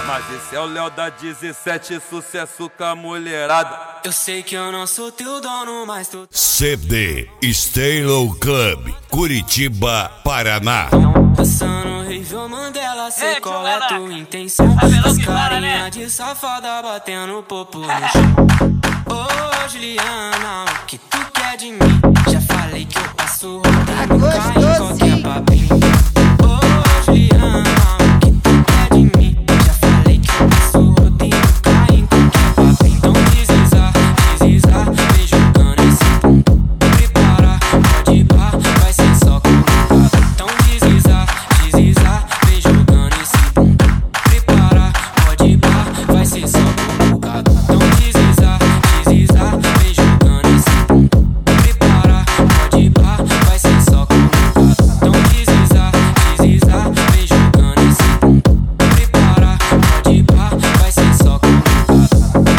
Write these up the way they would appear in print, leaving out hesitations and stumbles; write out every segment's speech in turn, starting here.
Mas esse é o Léo da 17, sucesso com a mulherada. Eu sei que eu não sou teu dono, mas tu... CD Stylo Club, Curitiba, Paraná. Dançando Rível Mandela, sei qual é tua intenção. As carinha de safada batendo popo no chão. Ô Juliana, o que tu quer de mim? Já falei que eu passo rodando, cai em qualquer papinho. Ô Juliana, o que tu quer de mim? Já falei que eu passo rodando, cai em qualquer papinho. Então desliza, vem jogando esse bumbum. Prepara, pode ir pá, vai ser só colocado. Então desliza, vem jogando esse bumbum. Prepara, pode ir pá, vai ser só colocado. Então desliza, vem jogando esse bumbum. Prepara, pode ir pá, vai ser só colocado. Então desliza, vem jogando esse bumbum. Prepara, pode ir pá, vai ser só colocado.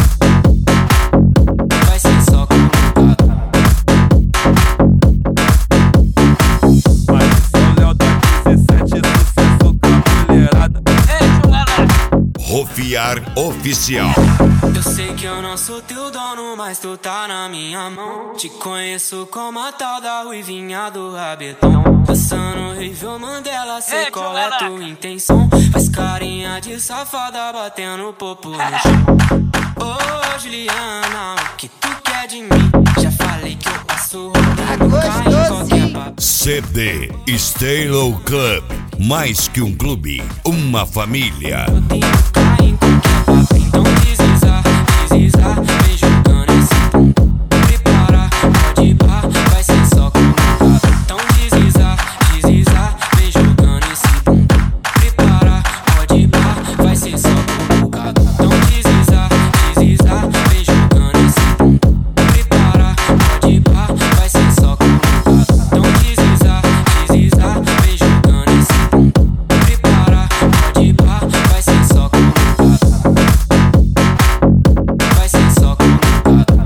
Vai ser só colocado. Mas esse é o Léo da 17, sucesso com a mulherada. Rofiar Oficial. Eu sei que eu não sou teu dono, mas tu tá na minha mão. Te conheço como a tal da ruivinha do rabetão. Dançando Rível Mandela, sei qual é tua intenção. Faz carinha de safada batendo popo no chão. Ô Juliana, o que tu quer de mim? Já falei que eu passo rodando, cai em qualquer papo. CD Stylo Club, mais que um clube, uma família. Cai em qualquer papo. Então desliza, vem jogando esse bumbum. Prepara, pode ir pá, vai ser só colocado. Então desliza, vem jogando esse bumbum. Prepara, pode ir pá, vai ser só colocado. Então desliza, vem jogando esse bumbum. Prepara, pode ir pá, vai ser só colocado. Então desliza, vem jogando esse bumbum. Prepara, pode ir pá, vai ser só colocado. Vai ser só colocado.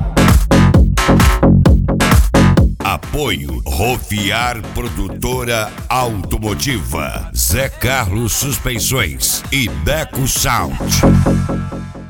Apoio Rofiar Produtora Automotiva, Zé Carlos Suspensões e Deco Sound.